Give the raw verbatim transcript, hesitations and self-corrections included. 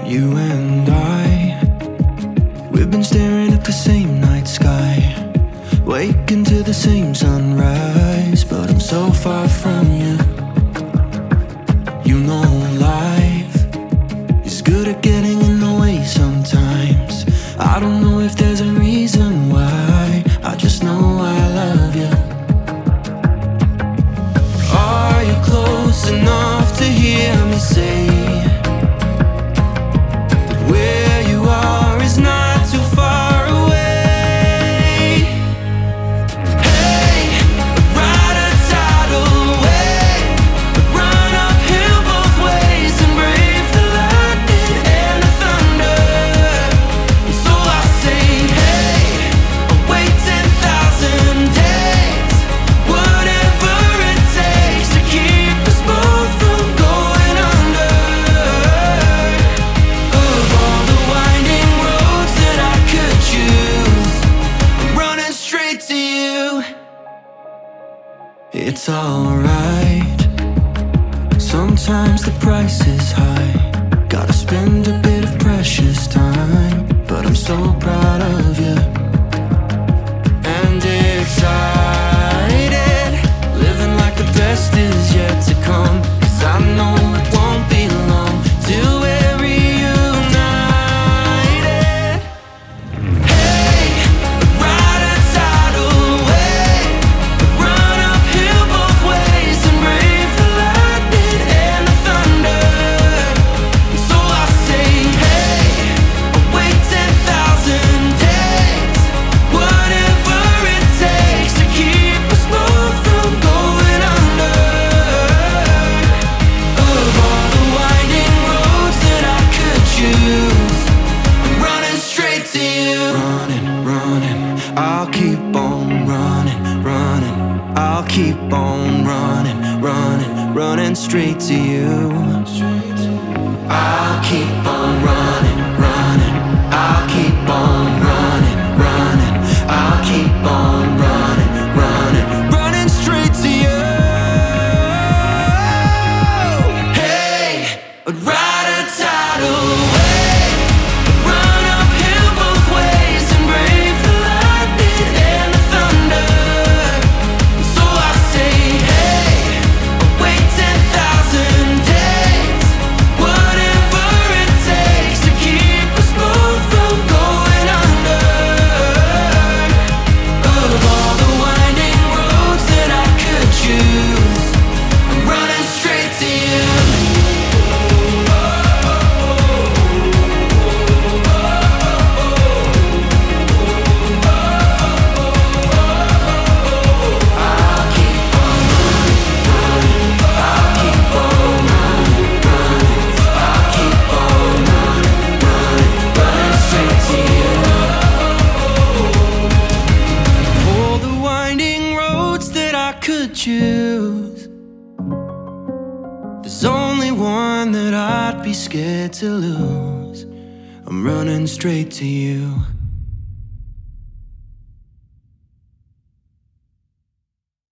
You and I, we've been staring at the same night sky, waking to the same sunrise, but I'm so far from you. You know life is good at getting in the way sometimes. I don't know if there's a reason why, I just know I love you. Are you close enough to hear me say where you are is not too far away? Hey, ride a tidal wave, run uphill both ways and brave the lightning and the thunder. So I say, hey, I'll wait ten thousand days, whatever it takes to keep us both from going under. Of all the winding roads that I could choose, I'm running straight to you. It's alright, sometimes the price is high, gotta spend a bit of precious time, but I'm so proud of you and excited, living like the best is yet to come, 'cause I know it won't be long till we're reunited. Hey, ride a tidal wave, run uphill both ways and brave the lightning and the thunder. So I say, hey, I'll wait ten thousand days, whatever it takes to keep us both from going under. Of all the winding roads that I could choose, I'm running straight to you. Running, running, I'll keep on running, running, I'll keep on running, running, running straight to you. I'll keep on running, running, I'll keep on running, running, I'll keep on running, running, running straight to you. Hey, ride a tidal wave, run uphill both ways and brave the lightning and the thunder. So I say, hey, I'll wait ten thousand days, whatever it takes to keep us both from going under. Of all the winding roads that I could choose, I'm running straight to you. I'll keep on running, running, I'll keep on running, running, I'll keep on running, running, running straight to you. For the winding roads that I could choose, there's only one that I'd be scared to lose. I'm running straight to you.